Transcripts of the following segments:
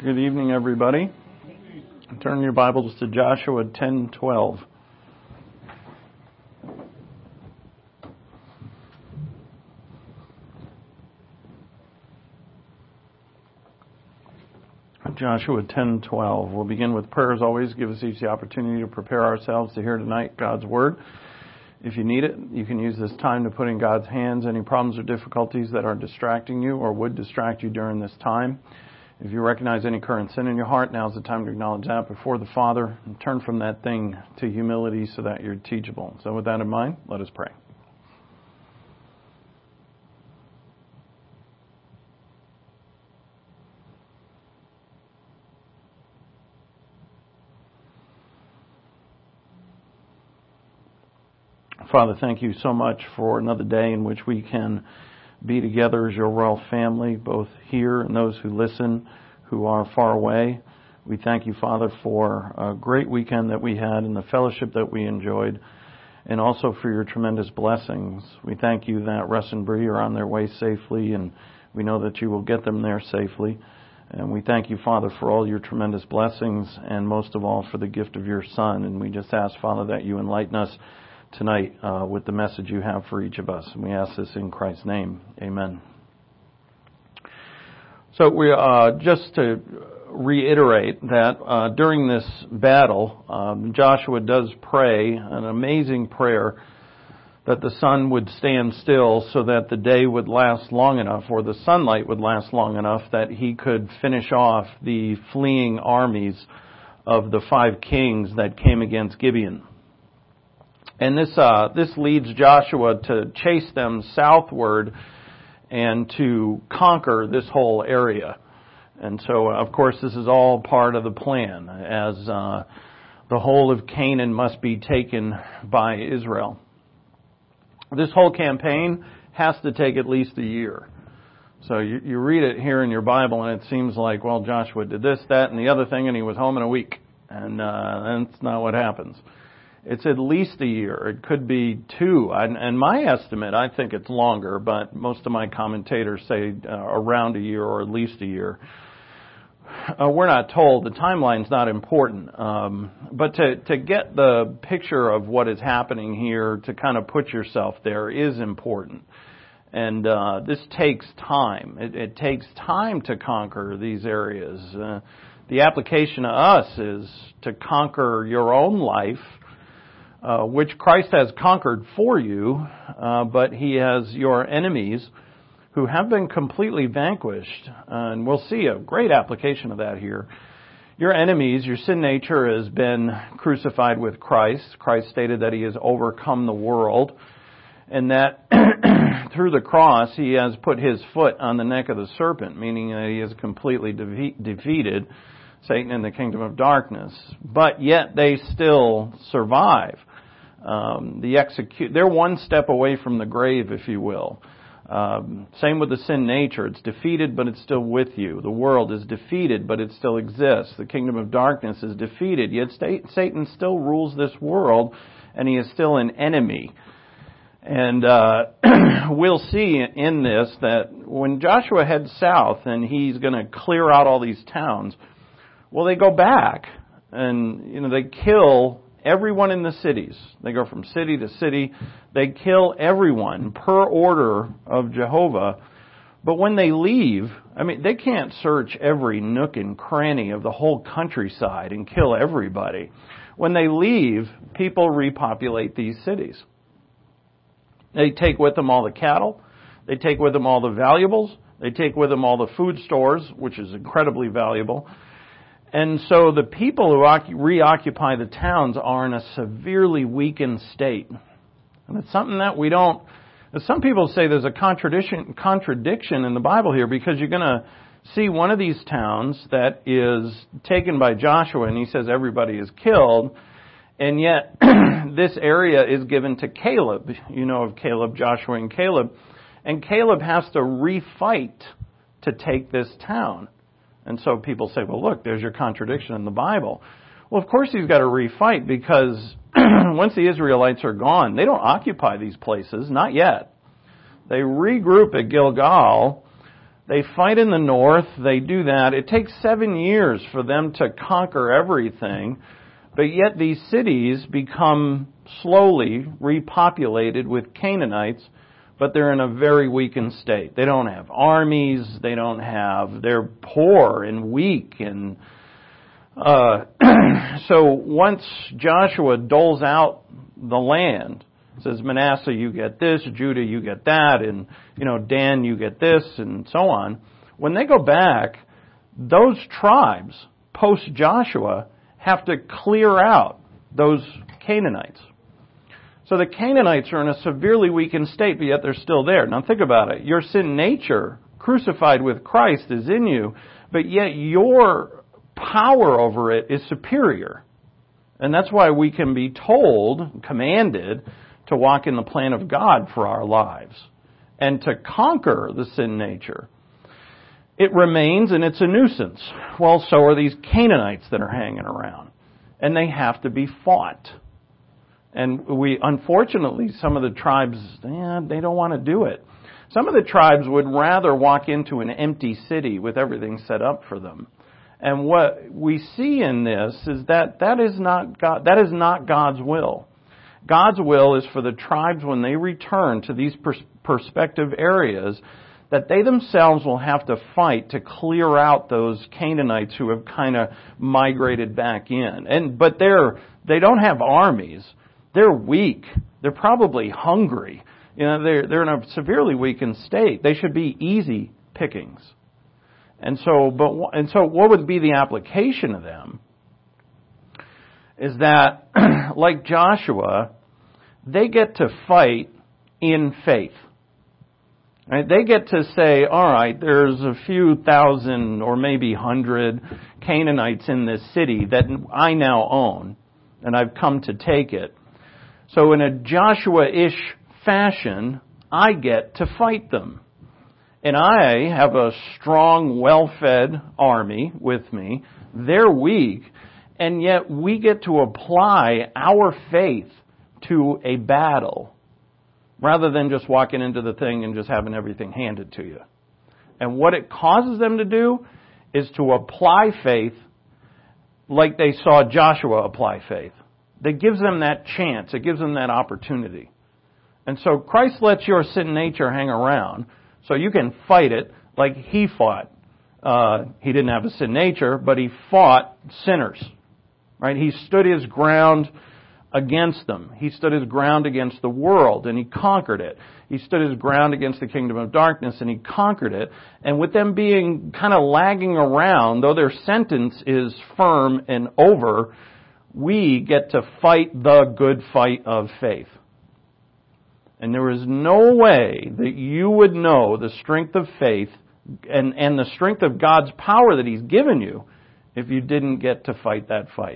Good evening, everybody. Turn your Bibles to Joshua 10:12. Joshua 10:12. We'll begin with prayer as always. Give us each the opportunity to prepare ourselves to hear tonight God's Word. If you need it, you can use this time to put in God's hands any problems or difficulties that are distracting you or would distract you during this time. If you recognize any current sin in your heart, now's the time to acknowledge that before the Father and turn from that thing to humility so that you're teachable. So with that in mind, let us pray. Father, thank you so much for another day in which we can be together as your royal family, both here and those who listen, who are far away. We thank you, Father, for a great weekend that we had and the fellowship that we enjoyed, and also for your tremendous blessings. We thank you that Russ and Bree are on their way safely, and we know that you will get them there safely. And we thank you, Father, for all your tremendous blessings, and most of all for the gift of your Son. And we just ask, Father, that you enlighten us tonight with the message you have for each of us. And we ask this in Christ's name. Amen. So we just to reiterate that during this battle, Joshua does pray an amazing prayer that the sun would stand still so that the day would last long enough, or the sunlight would last long enough, that he could finish off the fleeing armies of the 5 kings that came against Gibeon. And this leads Joshua to chase them southward and to conquer this whole area. And so, of course, this is all part of the plan, as the whole of Canaan must be taken by Israel. This whole campaign has to take at least a year. So you read it here in your Bible, and it seems like, well, Joshua did this, that, and the other thing, and he was home in a week. And that's not what happens. It's at least a year. It could be 2. And my estimate, I think it's longer, but most of my commentators say around a year or at least a year. We're not told. The timeline's not important. But to get the picture of what is happening here, to kind of put yourself there, is important. And this takes time. It takes time to conquer these areas. The application to us is to conquer your own life, which Christ has conquered for you, but he has your enemies who have been completely vanquished. And we'll see a great application of that here. Your enemies, your sin nature, has been crucified with Christ. Christ stated that he has overcome the world, and that through the cross he has put his foot on the neck of the serpent, meaning that he has completely defeated Satan and the kingdom of darkness. But yet they still survive. They're one step away from the grave, if you will. Same with the sin nature. It's defeated, but it's still with you. The world is defeated, but it still exists. The kingdom of darkness is defeated, yet Satan still rules this world, and he is still an enemy. And we'll see in this that when Joshua heads south and he's going to clear out all these towns, well, they go back and, they kill everyone in the cities. They go from city to city. They kill everyone per order of Jehovah. But when they leave, they can't search every nook and cranny of the whole countryside and kill everybody. When they leave, people repopulate these cities. They take with them all the cattle. They take with them all the valuables. They take with them all the food stores, which is incredibly valuable. And so the people who reoccupy the towns are in a severely weakened state. And it's something that we don't... Some people say there's a contradiction in the Bible here, because you're going to see one of these towns that is taken by Joshua, and he says everybody is killed, and yet this area is given to Caleb. You know of Caleb, Joshua, and Caleb has to refight to take this town. And so people say, well, look, there's your contradiction in the Bible. Well, of course he's got to refight, because once the Israelites are gone, they don't occupy these places, not yet. They regroup at Gilgal, They fight in the north. They do that. It takes 7 years for them to conquer everything. But yet these cities become slowly repopulated with Canaanites, but they're in a very weakened state. They don't have armies. They're poor and weak. And so once Joshua doles out the land, says, Manasseh, you get this, Judah, you get that, and, Dan, you get this, and so on. When they go back, those tribes, post-Joshua, have to clear out those Canaanites. So the Canaanites are in a severely weakened state, but yet they're still there. Now think about it. Your sin nature, crucified with Christ, is in you, but yet your power over it is superior. And that's why we can be told, commanded, to walk in the plan of God for our lives and to conquer the sin nature. It remains, and it's a nuisance. Well, so are these Canaanites that are hanging around. And they have to be fought. And unfortunately, some of the tribes, they don't want to do it. Some of the tribes would rather walk into an empty city with everything set up for them. And what we see in this is that is not God's will. God's will is for the tribes, when they return to these prospective areas, that they themselves will have to fight to clear out those Canaanites who have kind of migrated back in. But they don't have armies. They're weak. They're probably hungry. They're in a severely weakened state. They should be easy pickings. And so what would be the application of them is that, like Joshua, they get to fight in faith. Right? They get to say, all right, there's a few thousand or maybe 100 Canaanites in this city that I now own, and I've come to take it. So in a Joshua-ish fashion, I get to fight them. And I have a strong, well-fed army with me. They're weak. And yet we get to apply our faith to a battle rather than just walking into the thing and just having everything handed to you. And what it causes them to do is to apply faith like they saw Joshua apply faith. That gives them that chance. It gives them that opportunity. And so Christ lets your sin nature hang around so you can fight it like He fought. He didn't have a sin nature, but He fought sinners. Right? He stood His ground against them. He stood His ground against the world, and He conquered it. He stood His ground against the kingdom of darkness, and He conquered it. And with them being kind of lagging around, though their sentence is firm and over, we get to fight the good fight of faith. And there is no way that you would know the strength of faith and the strength of God's power that He's given you if you didn't get to fight that fight.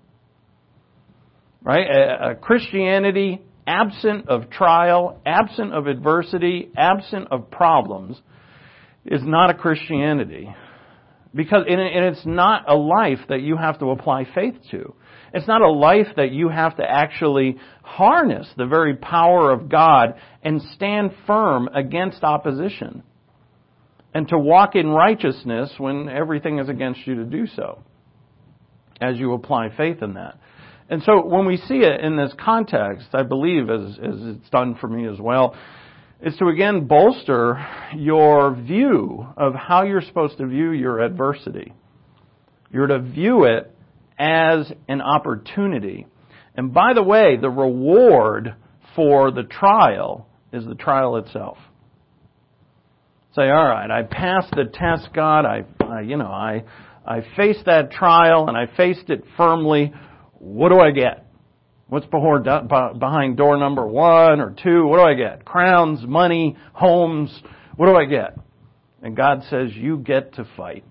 Right? A Christianity absent of trial, absent of adversity, absent of problems is not a Christianity. And it's not a life that you have to apply faith to. It's not a life that you have to actually harness the very power of God and stand firm against opposition. And to walk in righteousness when everything is against you to do so, as you apply faith in that. And so when we see it in this context, I believe, as it's done for me as well, is to again bolster your view of how you're supposed to view your adversity. You're to view it as an opportunity. And by the way, the reward for the trial is the trial itself. Say, all right, I passed the test, God. I faced that trial and I faced it firmly. What do I get? What's behind door number 1 or 2? What do I get? Crowns, money, homes. What do I get? And God says, you get to fight.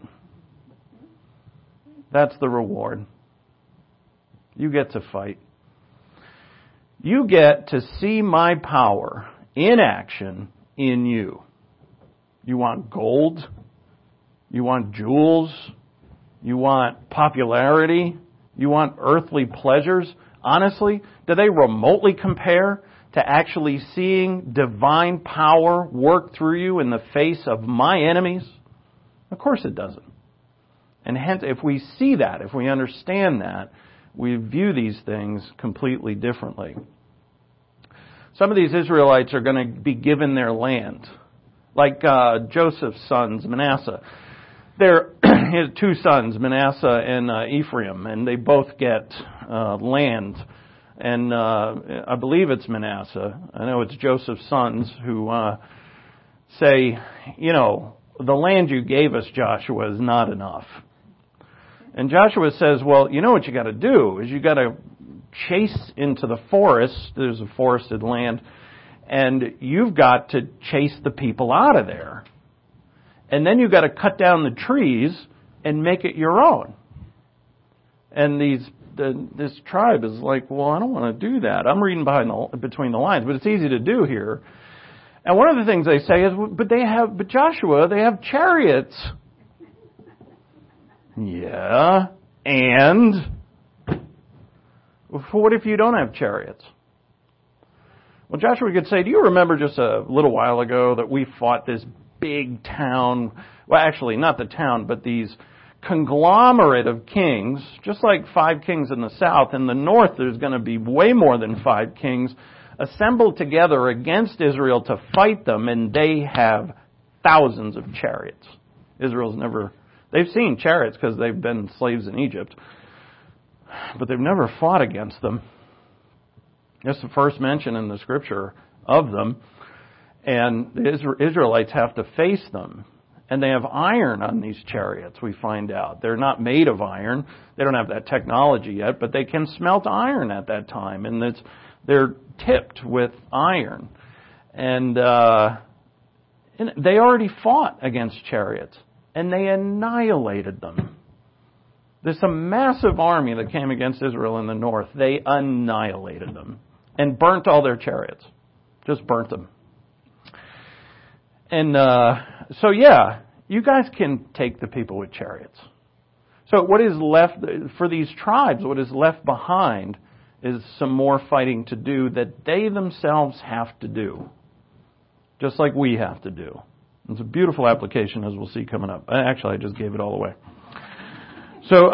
That's the reward. You get to fight. You get to see my power in action in you. You want gold? You want jewels? You want popularity? You want earthly pleasures? Honestly, do they remotely compare to actually seeing divine power work through you in the face of my enemies? Of course it doesn't. And hence, if we see that, if we understand that, we view these things completely differently. Some of these Israelites are going to be given their land, like Joseph's sons, Manasseh. He has two sons, Manasseh and Ephraim, and they both get land. And I believe it's Manasseh. I know it's Joseph's sons who say, the land you gave us, Joshua, is not enough. And Joshua says, well, you know what you got to do is you got to chase into the forest. There's a forested land. And you've got to chase the people out of there. And then you've got to cut down the trees and make it your own. And this tribe is like, well, I don't want to do that. I'm reading between the lines, but it's easy to do here. And one of the things they say is, but Joshua, they have chariots. Yeah, and what if you don't have chariots? Well, Joshua could say, do you remember just a little while ago that we fought this big town? Well, actually, not the town, but these conglomerate of kings, just like 5 kings in the south. In the north, there's going to be way more than 5 kings assembled together against Israel to fight them, and they have thousands of chariots. They've seen chariots because they've been slaves in Egypt, but they've never fought against them. That's the first mention in the scripture of them, and the Israelites have to face them. And they have iron on these chariots, we find out. They're not made of iron. They don't have that technology yet, but they can smelt iron at that time. And they're tipped with iron. And they already fought against chariots. And they annihilated them. There's a massive army that came against Israel in the north. They annihilated them. And burnt all their chariots. Just burnt them. And so you guys can take the people with chariots. So what is left for these tribes, what is left behind is some more fighting to do that they themselves have to do. Just like we have to do. It's a beautiful application, as we'll see coming up. Actually, I just gave it all away. So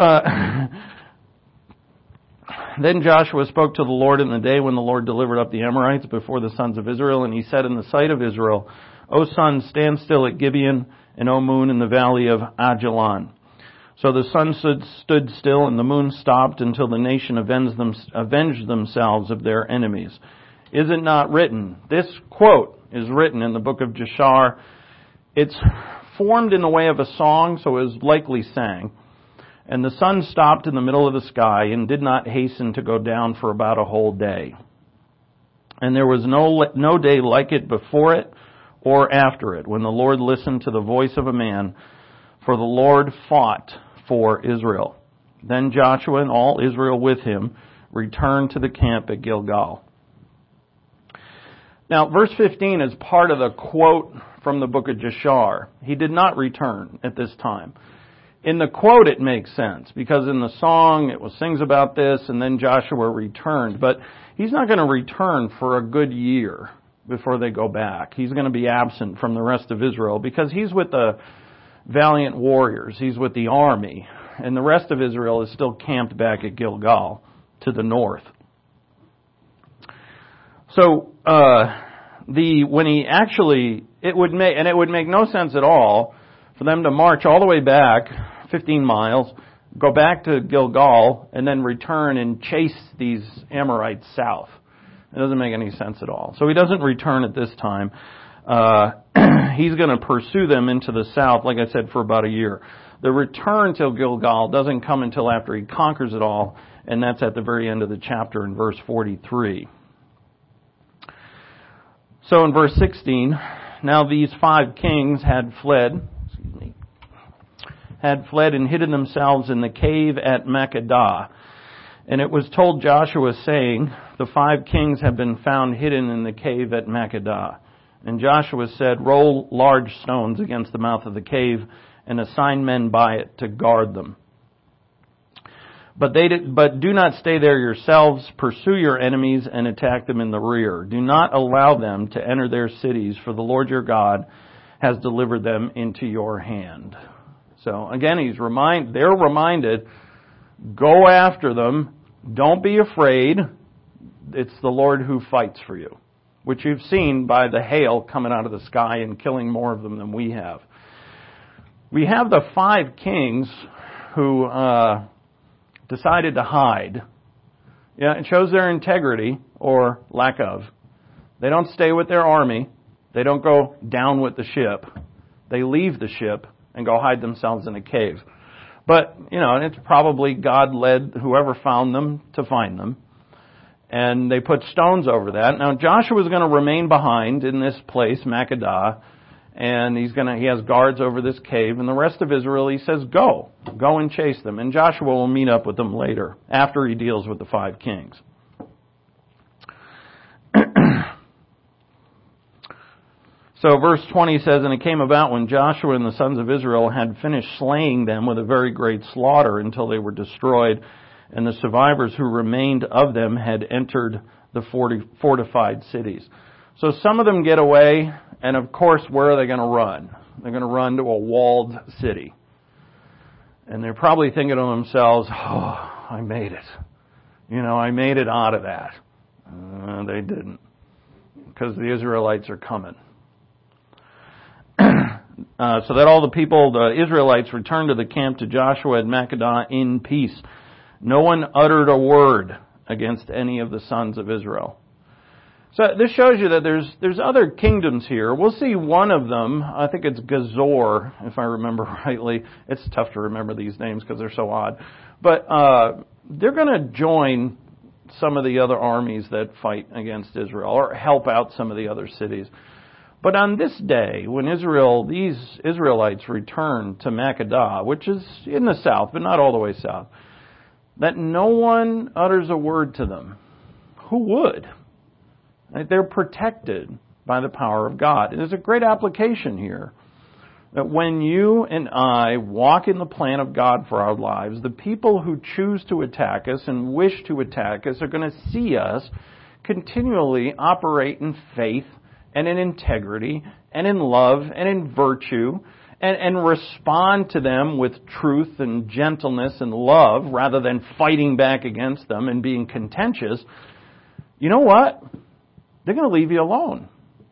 then Joshua spoke to the Lord in the day when the Lord delivered up the Amorites before the sons of Israel, and he said in the sight of Israel, O sun, stand still at Gibeon, and O moon in the valley of Ajalon. So the sun stood still, and the moon stopped until the nation avenged themselves of their enemies. Is it not written? This quote is written in the book of Jashar. It's formed in the way of a song, so it was likely sang. And the sun stopped in the middle of the sky and did not hasten to go down for about a whole day. And there was no day like it before it or after it, when the Lord listened to the voice of a man, for the Lord fought for Israel. Then Joshua and all Israel with him returned to the camp at Gilgal. Now, verse 15 is part of the quote from the book of Jashar. He did not return at this time. In the quote, it makes sense, because in the song, it sings about this, and then Joshua returned. But he's not going to return for a good year before they go back. He's going to be absent from the rest of Israel because he's with the valiant warriors. He's with the army. And the rest of Israel is still camped back at Gilgal to the north. So, it would make no sense at all for them to march all the way back 15 miles, go back to Gilgal, and then return and chase these Amorites south. It doesn't make any sense at all. So he doesn't return at this time. He's going to pursue them into the south, like I said, for about a year. The return to Gilgal doesn't come until after he conquers it all, and that's at the very end of the chapter in verse 43. So in verse 16, now these 5 kings had fled and hidden themselves in the cave at Makkedah. And it was told Joshua, saying, the 5 kings have been found hidden in the cave at Makkedah. And Joshua said, roll large stones against the mouth of the cave and assign men by it to guard them. But do not stay there yourselves. Pursue your enemies and attack them in the rear. Do not allow them to enter their cities, for the Lord your God has delivered them into your hand. So again, they're reminded, go after them. Don't be afraid. It's the Lord who fights for you, which you've seen by the hail coming out of the sky and killing more of them than we have. We have the 5 kings who decided to hide. Yeah, it shows their integrity or lack of. They don't stay with their army. They don't go down with the ship. They leave the ship and go hide themselves in a cave. But, and it's probably God led whoever found them to find them. And they put stones over that. Now Joshua is going to remain behind in this place, Makkedah, and he has guards over this cave. And the rest of Israel, he says, go and chase them. And Joshua will meet up with them later, after he deals with the 5 kings. So verse 20 says, and it came about when Joshua and the sons of Israel had finished slaying them with a very great slaughter until they were destroyed, and the survivors who remained of them had entered the fortified cities. So some of them get away, and of course, where are they going to run? They're going to run to a walled city. And they're probably thinking to themselves, oh, I made it. I made it out of that. They didn't, because the Israelites are coming. So that all the people, the Israelites, returned to the camp to Joshua at Makkedah in peace. No one uttered a word against any of the sons of Israel. So this shows you that there's other kingdoms here. We'll see one of them. I think it's Gazor, if I remember rightly. It's tough to remember these names because they're so odd. But they're going to join some of the other armies that fight against Israel or help out some of the other cities. But on this day, when these Israelites return to Makkedah, which is in the south, but not all the way south, that no one utters a word to them. Who would? They're protected by the power of God. And there's a great application here that when you and I walk in the plan of God for our lives, the people who choose to attack us and wish to attack us are going to see us continually operate in faith and in integrity and in love and in virtue and respond to them with truth and gentleness and love rather than fighting back against them and being contentious. You know what? They're going to leave you alone.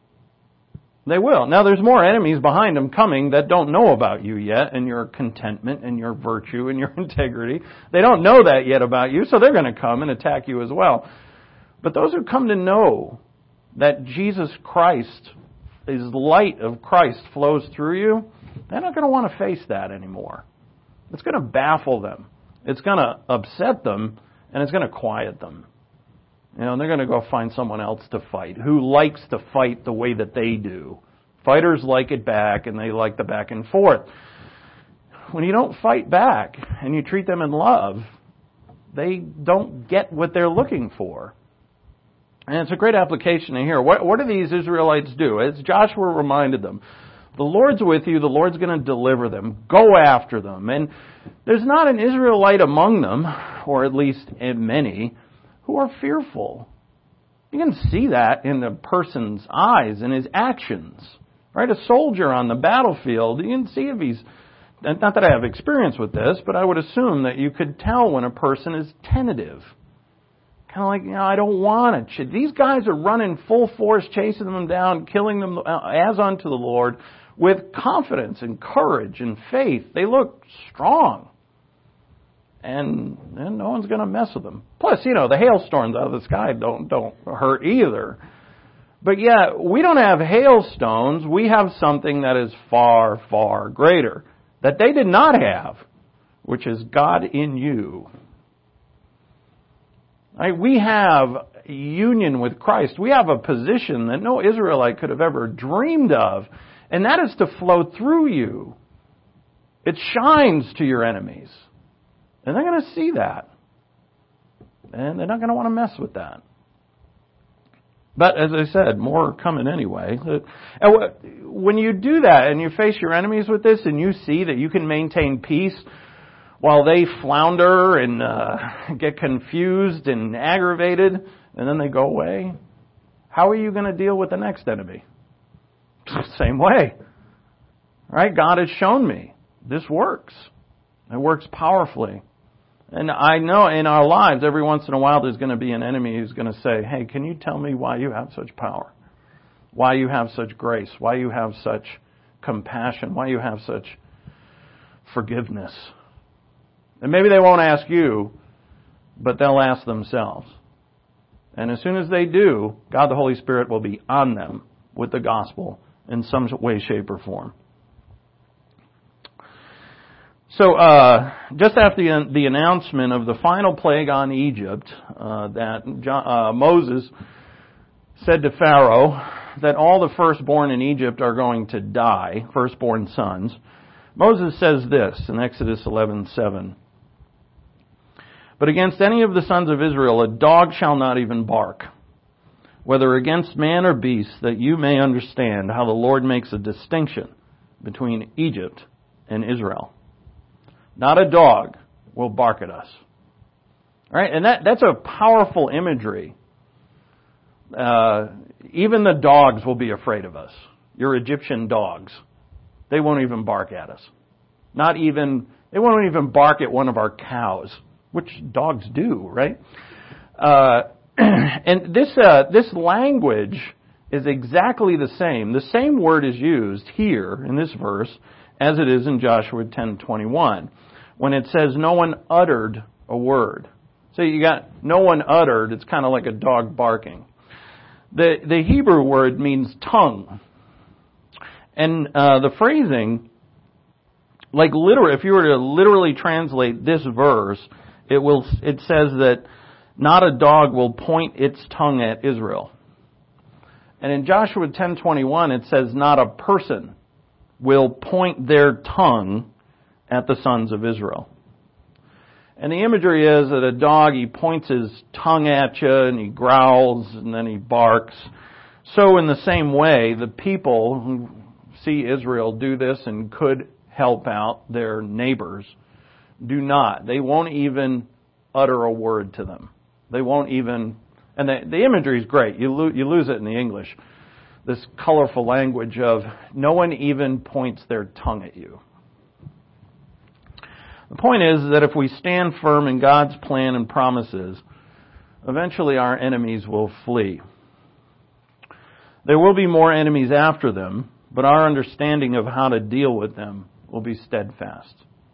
They will. Now there's more enemies behind them coming that don't know about you yet and your contentment and your virtue and your integrity. They don't know that yet about you, so they're going to come and attack you as well. But those who come to know that Jesus Christ, His light of Christ flows through you, they're not going to want to face that anymore. It's going to baffle them. It's going to upset them, and it's going to quiet them. They're going to go find someone else to fight who likes to fight the way that they do. Fighters like it back, and they like the back and forth. When you don't fight back and you treat them in love, they don't get what they're looking for. And it's a great application in here. What do these Israelites do? As Joshua reminded them, the Lord's with you, the Lord's going to deliver them. Go after them. And there's not an Israelite among them, or at least many, who are fearful. You can see that in the person's eyes and his actions. Right? A soldier on the battlefield, you can see if he's, not that I have experience with this, but I would assume that you could tell when a person is tentative. Kind of like, I don't want to. These guys are running full force, chasing them down, killing them as unto the Lord with confidence and courage and faith. They look strong. And no one's going to mess with them. Plus, the hailstorms out of the sky don't hurt either. But yet, we don't have hailstones. We have something that is far, far greater that they did not have, which is God in you. We have union with Christ. We have a position that no Israelite could have ever dreamed of, and that is to flow through you. It shines to your enemies. And they're going to see that. And they're not going to want to mess with that. But as I said, more are coming anyway. And when you do that and you face your enemies with this and you see that you can maintain peace while they flounder and get confused and aggravated, and then they go away. How are you going to deal with the next enemy? Same way. Right? God has shown me this works. It works powerfully. And I know in our lives, every once in a while, there's going to be an enemy who's going to say, hey, can you tell me why you have such power? Why you have such grace? Why you have such compassion? Why you have such forgiveness? And maybe they won't ask you, but they'll ask themselves. And as soon as they do, God the Holy Spirit will be on them with the gospel in some way, shape, or form. So, just after the announcement of the final plague on Egypt, that Moses said to Pharaoh that all the firstborn in Egypt are going to die, firstborn sons, Moses says this in Exodus 11:7. But against any of the sons of Israel a dog shall not even bark, whether against man or beast, that you may understand how the Lord makes a distinction between Egypt and Israel. Not a dog will bark at us. All right? And that's a powerful imagery. Even the dogs will be afraid of us. Your Egyptian dogs. They won't even bark at us. They won't even bark at one of our cows, which dogs do, right? And this language is exactly the same. The same word is used here in this verse as it is in Joshua 10:21, when it says no one uttered a word. So you got no one uttered, it's kind of like a dog barking. The Hebrew word means tongue. And the phrasing, like literally, if you were to literally translate this verse, it says that not a dog will point its tongue at Israel. And in Joshua 10:21, it says not a person will point their tongue at the sons of Israel. And the imagery is that a dog, he points his tongue at you and he growls and then he barks. So in the same way, the people who see Israel do this and could help out their neighbors do not. They won't even utter a word to them. They won't even, and the imagery is great. You lose it in the English. This colorful language of no one even points their tongue at you. The point is that if we stand firm in God's plan and promises, eventually our enemies will flee. There will be more enemies after them, but our understanding of how to deal with them will be steadfast.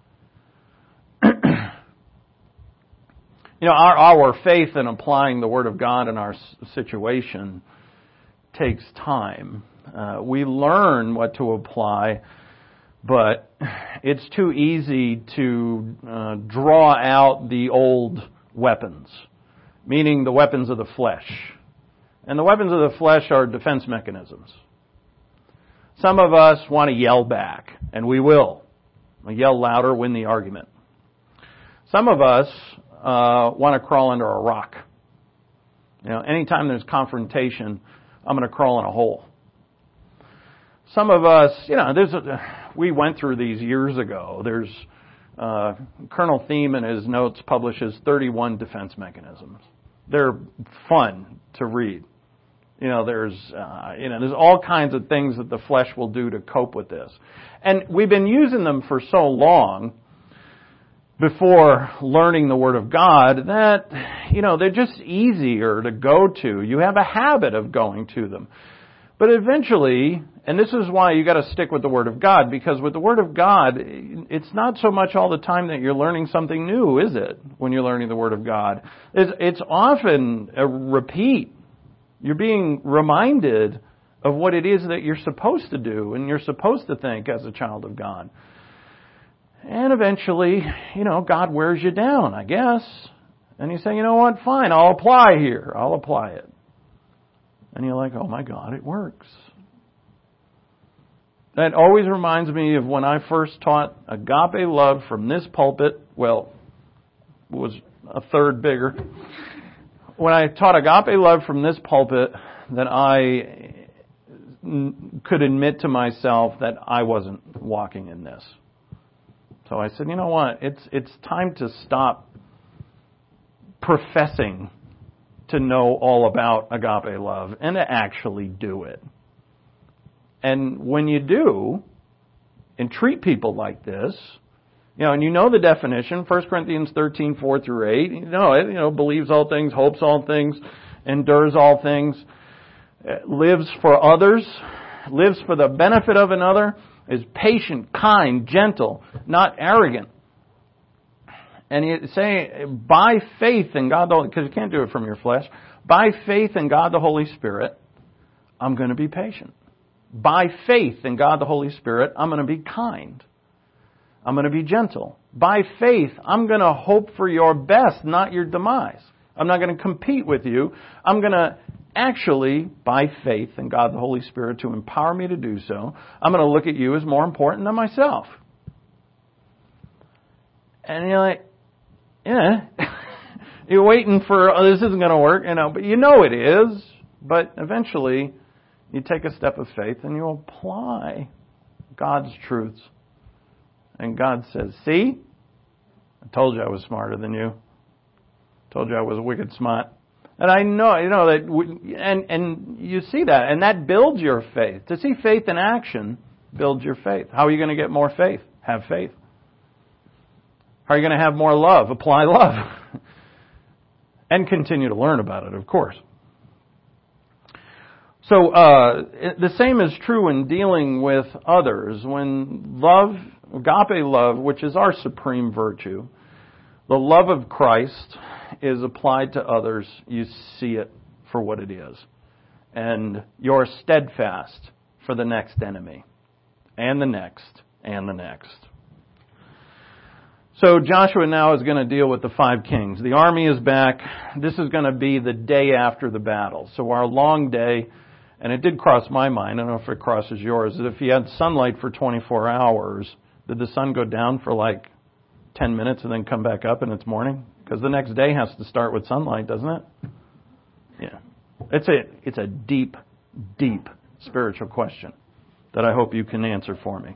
Our faith in applying the Word of God in our situation takes time. We learn what to apply, but it's too easy to draw out the old weapons, meaning the weapons of the flesh. And the weapons of the flesh are defense mechanisms. Some of us want to yell back, and we will. We'll yell louder, win the argument. Some of us want to crawl under a rock. Anytime there's confrontation, I'm going to crawl in a hole. Some of us, we went through these years ago. There's Colonel Thiem in his notes publishes 31 defense mechanisms. They're fun to read. There's all kinds of things that the flesh will do to cope with this. And we've been using them for so long before learning the Word of God that, they're just easier to go to. You have a habit of going to them. But eventually, and this is why you got to stick with the Word of God, because with the Word of God, it's not so much all the time that you're learning something new, is it? When you're learning the Word of God, it's often a repeat. You're being reminded of what it is that you're supposed to do and you're supposed to think as a child of God. And eventually, God wears you down, I guess. And you say, you know what, fine, I'll apply here. I'll apply it. And you're like, oh my God, it works. That always reminds me of when I first taught agape love from this pulpit. Well, it was a third bigger. When I taught agape love from this pulpit, that I could admit to myself that I wasn't walking in this. So I said, you know what? It's time to stop professing to know all about agape love and to actually do it. And when you do, and treat people like this, and you know the definition, 1 Corinthians 13, 4 through 8, you know it, believes all things, hopes all things, endures all things, lives for others, lives for the benefit of another, is patient, kind, gentle, not arrogant. And you say, by faith in God, because you can't do it from your flesh, by faith in God the Holy Spirit, I'm going to be patient. By faith in God the Holy Spirit, I'm going to be kind. I'm going to be gentle. By faith, I'm going to hope for your best, not your demise. I'm not going to compete with you. I'm going to actually, by faith in God the Holy Spirit, to empower me to do so, I'm going to look at you as more important than myself. And you're like, yeah, you're waiting for, this isn't going to work, but you know it is. But eventually, you take a step of faith and you apply God's truths. And God says, see, I told you I was smarter than you. I told you I was wicked smart. And I know, that, and you see that, and that builds your faith. To see faith in action builds your faith. How are you going to get more faith? Have faith. How are you going to have more love? Apply love. And continue to learn about it, of course. So, the same is true in dealing with others. When love, agape love, which is our supreme virtue, the love of Christ is applied to others, you see it for what it is. And you're steadfast for the next enemy. And the next. And the next. So Joshua now is going to deal with the 5 kings. The army is back. This is going to be the day after the battle. So our long day, and it did cross my mind, I don't know if it crosses yours, that if you had sunlight for 24 hours, did the sun go down for like 10 minutes and then come back up and it's morning? Because the next day has to start with sunlight, doesn't it? Yeah. It's a deep, deep spiritual question that I hope you can answer for me.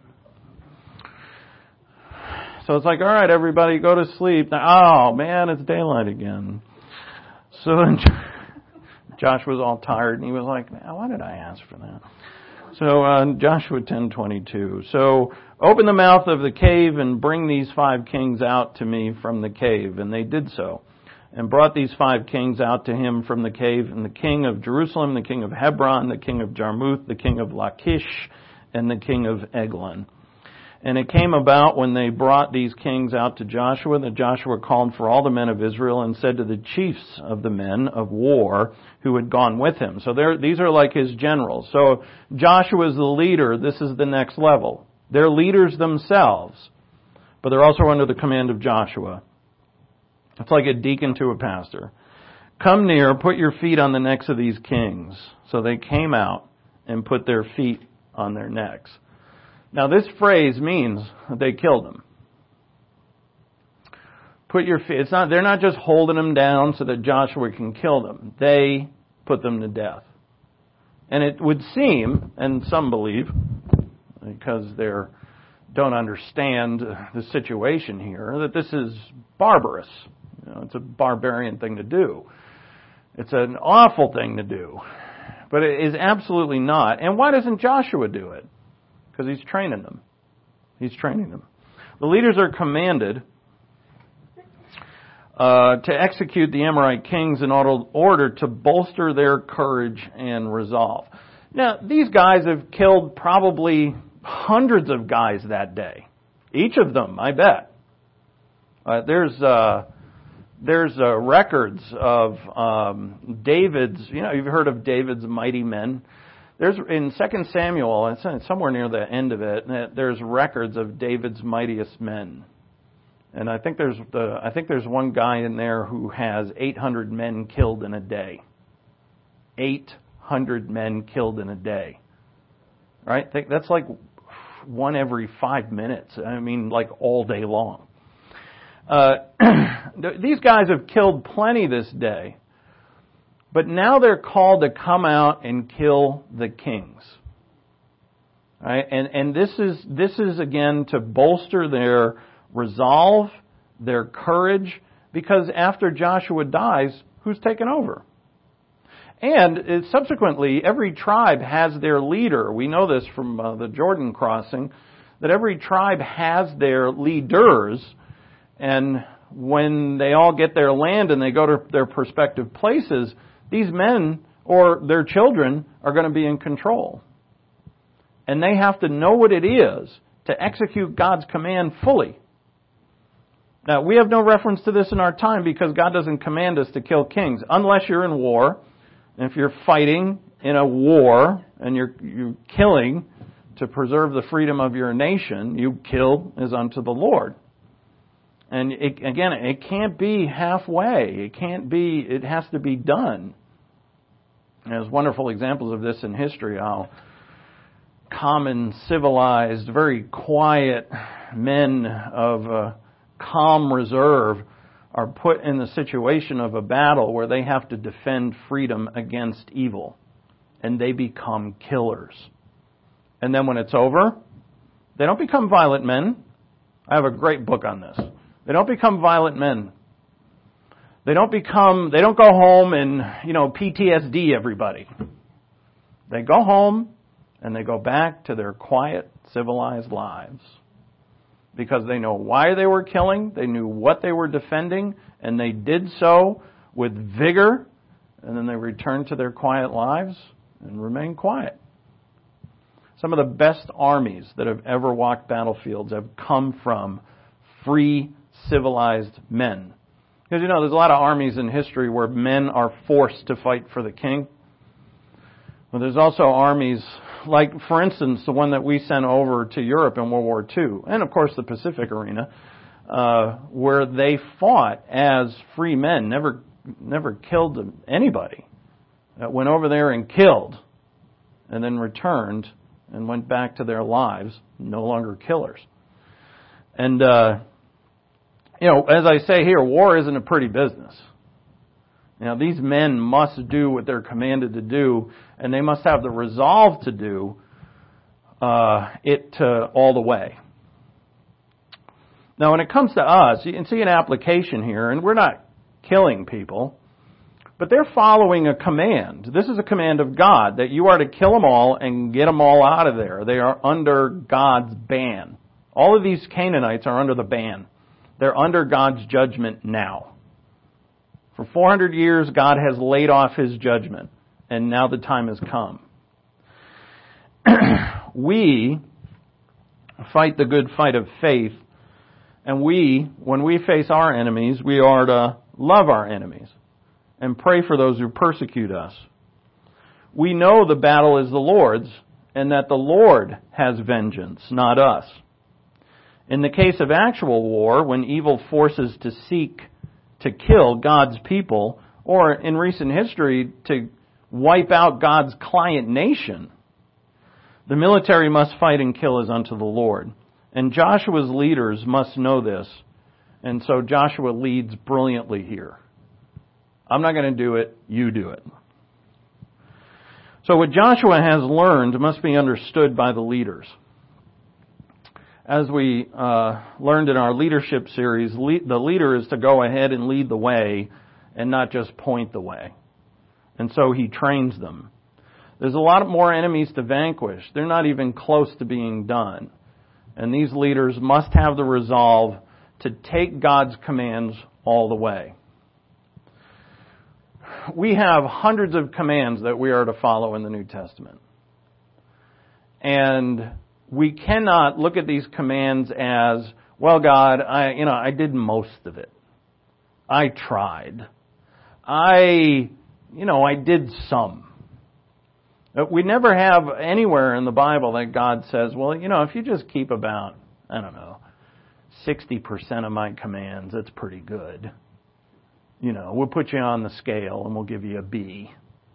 So it's like, all right, everybody, go to sleep. Now, oh, man, it's daylight again. So then Josh was all tired, and he was like, man, why did I ask for that? So Joshua 10:22. So open the mouth of the cave and bring these 5 kings out to me from the cave. And they did so, and brought these 5 kings out to him from the cave, and the king of Jerusalem, the king of Hebron, the king of Jarmuth, the king of Lachish, and the king of Eglon. And it came about when they brought these kings out to Joshua that Joshua called for all the men of Israel and said to the chiefs of the men of war who had gone with him. So these are like his generals. So Joshua is the leader. This is the next level. They're leaders themselves, but they're also under the command of Joshua. It's like a deacon to a pastor. Come near, put your feet on the necks of these kings. So they came out and put their feet on their necks. Now this phrase means that they killed them. Put your feet. They're not just holding them down so that Joshua can kill them. They put them to death. And it would seem, and some believe, because they don't understand the situation here, that this is barbarous. It's a barbarian thing to do. It's an awful thing to do. But it is absolutely not. And why doesn't Joshua do it? Because he's training them. He's training them. The leaders are commanded to execute the Amorite kings in order to bolster their courage and resolve. Now, these guys have killed probably hundreds of guys that day. Each of them, I bet. There's records of David's, you've heard of David's mighty men. There's in 2 Samuel, it's somewhere near the end of it, there's records of David's mightiest men. And I think there's one guy in there who has 800 men killed in a day. 800 men killed in a day. Right? That's like one every 5 minutes. I mean, like all day long. These guys have killed plenty this day. But now they're called to come out and kill the kings. Right? And this is again to bolster their resolve, their courage, because after Joshua dies, who's taken over? And subsequently, every tribe has their leader. We know this from the Jordan crossing, that every tribe has their leaders, and when they all get their land and they go to their prospective places, these men or their children are going to be in control. And they have to know what it is to execute God's command fully. Now, we have no reference to this in our time because God doesn't command us to kill kings unless you're in war. And if you're fighting in a war and you're killing to preserve the freedom of your nation, you kill as unto the Lord. And it can't be halfway. It has to be done. There's wonderful examples of this in history, how common, civilized, very quiet men of calm reserve are put in the situation of a battle where they have to defend freedom against evil. And they become killers. And then when it's over, they don't become violent men. I have a great book on this. They don't become violent men. They don't go home and, PTSD everybody. They go home and they go back to their quiet, civilized lives. Because they know why they were killing, they knew what they were defending, and they did so with vigor, and then they returned to their quiet lives and remained quiet. Some of the best armies that have ever walked battlefields have come from free, civilized men. Because there's a lot of armies in history where men are forced to fight for the king. Well, there's also armies like, for instance, the one that we sent over to Europe in World War II, and of course the Pacific arena, where they fought as free men, never killed anybody. Went over there and killed, and then returned and went back to their lives, no longer killers. And, as I say here, war isn't a pretty business. These men must do what they're commanded to do, and they must have the resolve to do it all the way. Now, when it comes to us, you can see an application here, and we're not killing people, but they're following a command. This is a command of God, that you are to kill them all and get them all out of there. They are under God's ban. All of these Canaanites are under the ban. They're under God's judgment now. For 400 years, God has laid off His judgment, and now the time has come. We fight the good fight of faith, and when we face our enemies, we are to love our enemies and pray for those who persecute us. We know the battle is the Lord's, and that the Lord has vengeance, not us. In the case of actual war, when evil forces to seek to kill God's people, or in recent history, to wipe out God's client nation, the military must fight and kill as unto the Lord. And Joshua's leaders must know this. And so Joshua leads brilliantly here. I'm not going to do it, you do it. So what Joshua has learned must be understood by the leaders. As we learned in our leadership series, the leader is to go ahead and lead the way and not just point the way. And so he trains them. There's a lot more enemies to vanquish. They're not even close to being done. And these leaders must have the resolve to take God's commands all the way. We have hundreds of commands that we are to follow in the New Testament. And we cannot look at these commands as, well, God, I did most of it. I tried. I did some. We never have anywhere in the Bible that God says, well, if you just keep about, 60% of my commands, that's pretty good. We'll put you on the scale and we'll give you a B.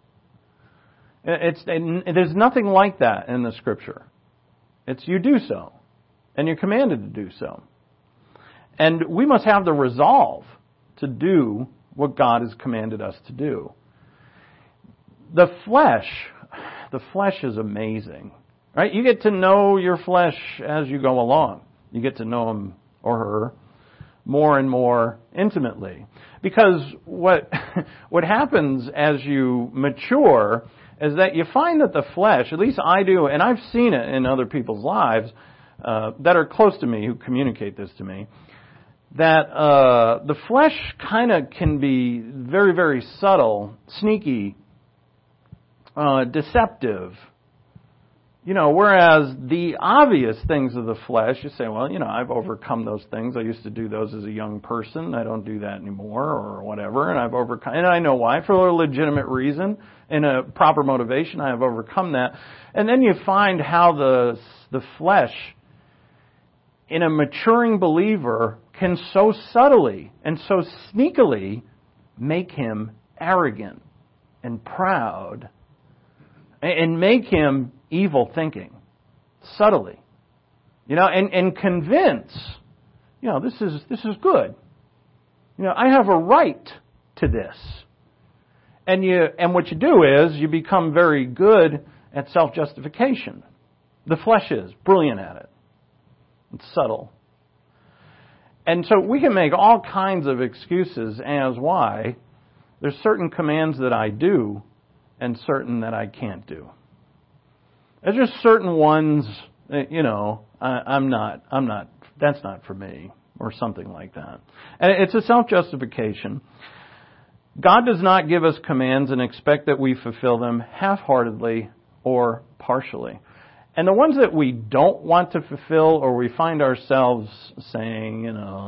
There's nothing like that in the Scripture. It's you do so, and you're commanded to do so. And we must have the resolve to do what God has commanded us to do. The flesh is amazing, right? You get to know your flesh as you go along. You get to know him or her more and more intimately. Because what happens as you mature is that you find that the flesh, at least I do, and I've seen it in other people's lives that are close to me, who communicate this to me, that the flesh kind of can be very, very subtle, sneaky, deceptive. Whereas the obvious things of the flesh, you say, well, I've overcome those things. I used to do those as a young person. I don't do that anymore or whatever. And I've overcome, and I know why, for a legitimate reason and a proper motivation, I have overcome that. And then you find how the flesh in a maturing believer can so subtly and so sneakily make him arrogant and proud and make him evil thinking, subtly, and convince, this is good. I have a right to this. And what you do is you become very good at self-justification. The flesh is brilliant at it. It's subtle. And so we can make all kinds of excuses as why there's certain commands that I do and certain that I can't do. There's just certain ones, I'm not, that's not for me, or something like that. And it's a self-justification. God does not give us commands and expect that we fulfill them half-heartedly or partially. And the ones that we don't want to fulfill, or we find ourselves saying,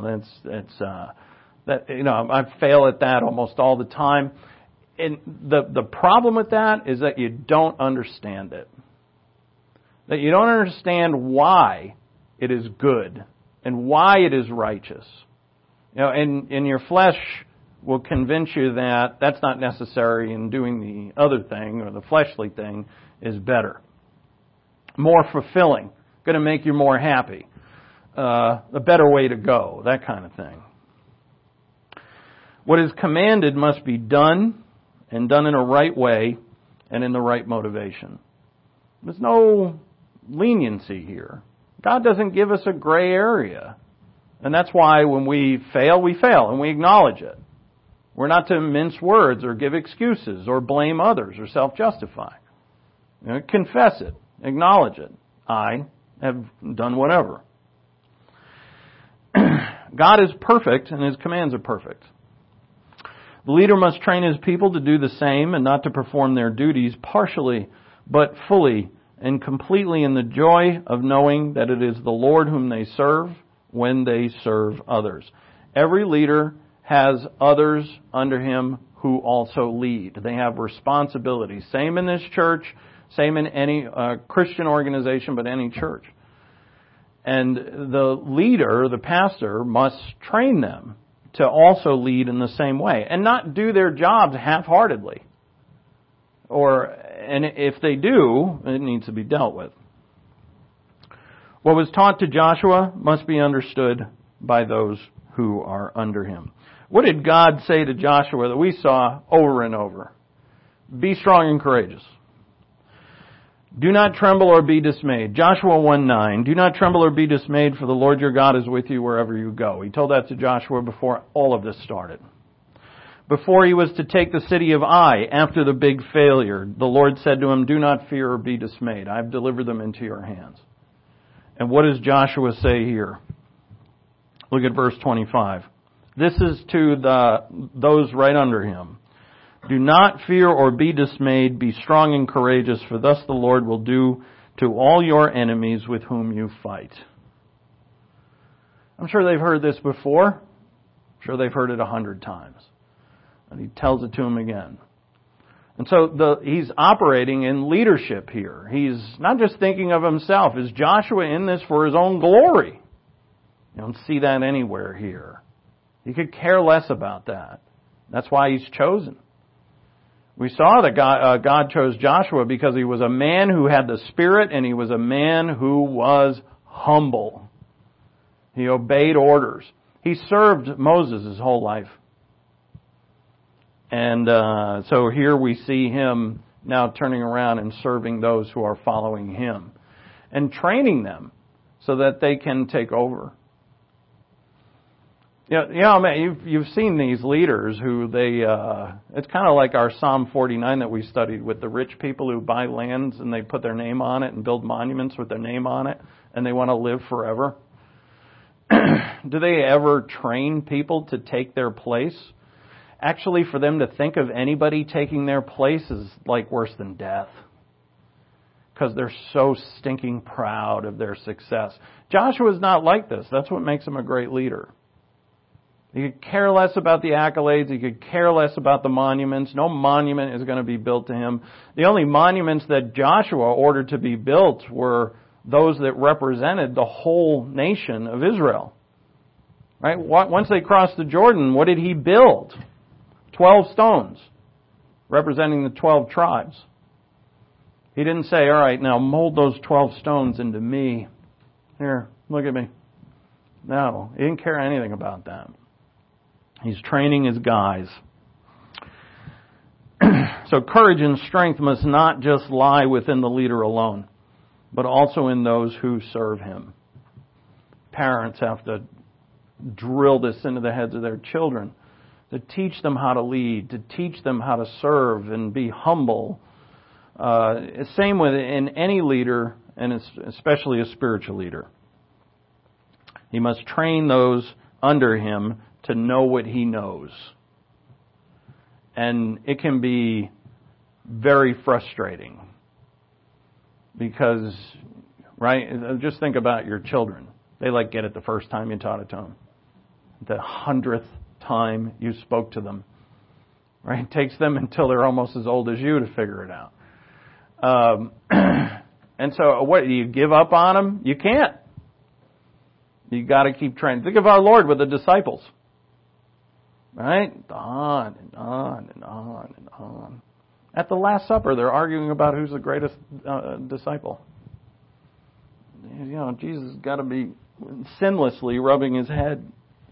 I fail at that almost all the time. And the problem with that is that you don't understand it. That you don't understand why it is good and why it is righteous. And your flesh will convince you that that's not necessary and doing the other thing or the fleshly thing is better. More fulfilling. Going to make you more happy. A better way to go. That kind of thing. What is commanded must be done, and done in a right way and in the right motivation. There's no leniency here. God doesn't give us a gray area. And that's why when we fail, and we acknowledge it. We're not to mince words or give excuses or blame others or self-justify. Confess it. Acknowledge it. I have done whatever. God is perfect and His commands are perfect. The leader must train his people to do the same and not to perform their duties partially, but fully and completely in the joy of knowing that it is the Lord whom they serve when they serve others. Every leader has others under him who also lead. They have responsibilities. Same in this church, same in any Christian organization, but any church. And the leader, the pastor, must train them to also lead in the same way and not do their jobs half-heartedly. And if they do, it needs to be dealt with. What was taught to Joshua must be understood by those who are under him. What did God say to Joshua that we saw over and over? Be strong and courageous. Do not tremble or be dismayed. Joshua 1:9. Do not tremble or be dismayed, for the Lord your God is with you wherever you go. He told that to Joshua before all of this started. Before he was to take the city of Ai, after the big failure, the Lord said to him, do not fear or be dismayed. I have delivered them into your hands. And what does Joshua say here? Look at verse 25. This is to those right under him. Do not fear or be dismayed. Be strong and courageous, for thus the Lord will do to all your enemies with whom you fight. I'm sure they've heard this before. I'm sure they've heard it 100 times. And he tells it to them again. And so he's operating in leadership here. He's not just thinking of himself. Is Joshua in this for his own glory? You don't see that anywhere here. He could care less about that. That's why he's chosen. We saw that God chose Joshua because he was a man who had the Spirit and he was a man who was humble. He obeyed orders. He served Moses his whole life. And so here we see him now turning around and serving those who are following him and training them so that they can take over. Yeah, man, you've seen these leaders who it's kind of like our Psalm 49 that we studied with the rich people who buy lands and they put their name on it and build monuments with their name on it and they want to live forever. Do they ever train people to take their place? Actually, for them to think of anybody taking their place is like worse than death. Because they're so stinking proud of their success. Joshua's not like this. That's what makes him a great leader. He could care less about the accolades. He could care less about the monuments. No monument is going to be built to him. The only monuments that Joshua ordered to be built were those that represented the whole nation of Israel. Right? Once they crossed the Jordan, what did he build? 12 stones, representing the 12 tribes. He didn't say, all right, now mold those 12 stones into me. Here, look at me. No, he didn't care anything about that. He's training his guys. So courage and strength must not just lie within the leader alone, but also in those who serve him. Parents have to drill this into the heads of their children, to teach them how to lead, to teach them how to serve and be humble. Same with in any leader, and especially a spiritual leader. He must train those under him to know what he knows. And it can be very frustrating because, right, just think about your children. They get it the first time you taught it to them. The 100th time you spoke to them. Right? It takes them until they're almost as old as you to figure it out. And so what, do you give up on them? You can't. You got to keep training. Think of our Lord with the disciples. Right? On and on and on and on. At the Last Supper, they're arguing about who's the greatest disciple. Jesus has got to be sinlessly rubbing his head.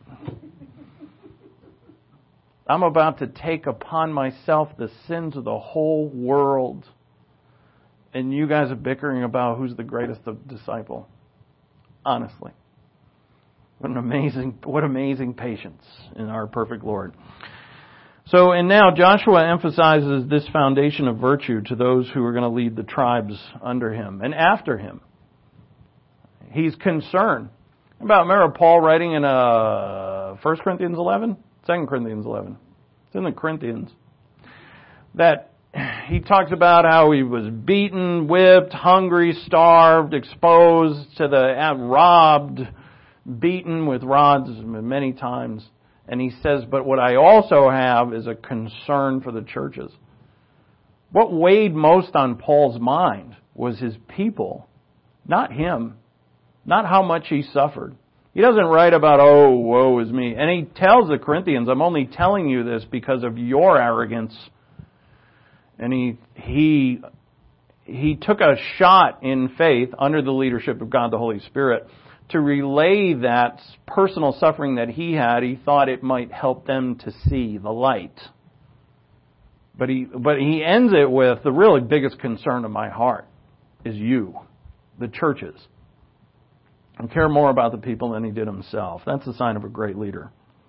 I'm about to take upon myself the sins of the whole world. And you guys are bickering about who's the greatest disciple. Honestly. What amazing patience in our perfect Lord. So, and now Joshua emphasizes this foundation of virtue to those who are going to lead the tribes under him and after him. He's concerned. Remember Paul writing in 1 Corinthians 11? 2 Corinthians 11. It's in the Corinthians. That he talks about how he was beaten, whipped, hungry, starved, exposed to robbed, beaten with rods many times. And he says, but what I also have is a concern for the churches. What weighed most on Paul's mind was his people, not him, not how much he suffered. He doesn't write about, oh, woe is me. And he tells the Corinthians, I'm only telling you this because of your arrogance. And he took a shot in faith under the leadership of God the Holy Spirit to relay that personal suffering that he had. He thought it might help them to see the light. But he ends it with, the really biggest concern of my heart is you, the churches. And care more about the people than he did himself. That's a sign of a great leader.